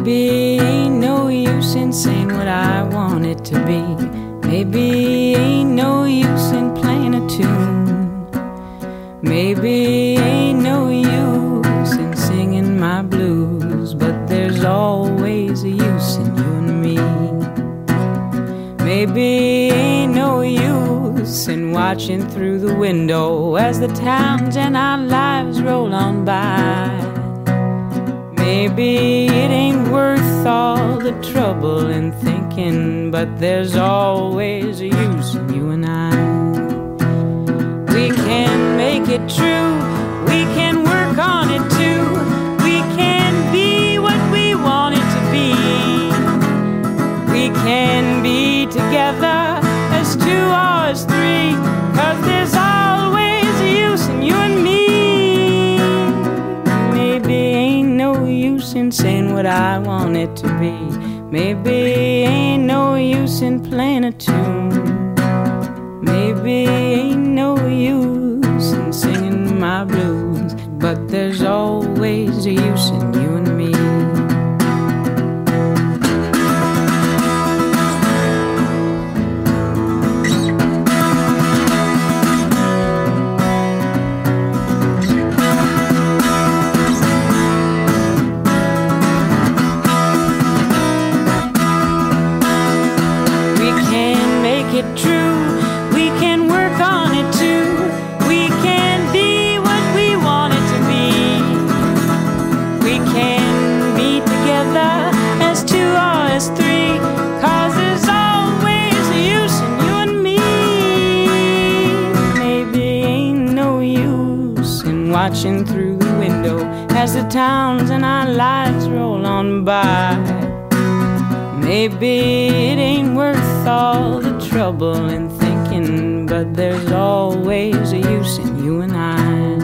Maybe ain't no use in saying what I want it to be. Maybe ain't no use in playing a tune. Maybe ain't no use in singing my blues. But there's always a use in you and me. Maybe ain't no use in watching through the window as the towns and our lives roll on by. Maybe it ain't worth all the trouble in thinking, but there's always a use in you and I. We can make it true, we can work on it too. We can be what we want it to be. We can be together as two or as three, 'cause there's always a use in you and me. Maybe ain't no use in saying what I want it to be. Maybe ain't no use in playing a tune. Maybe ain't no use in singing my blues. But there's always a use in you and me. It true, we can work on it too. We can be what we want it to be. We can be together as two or as three, 'cause there's always a use in you and me. Maybe ain't no use in watching through the window as the towns and our lives roll on by. Maybe it ain't worth all the trouble in thinking, but there's always a use in you and I.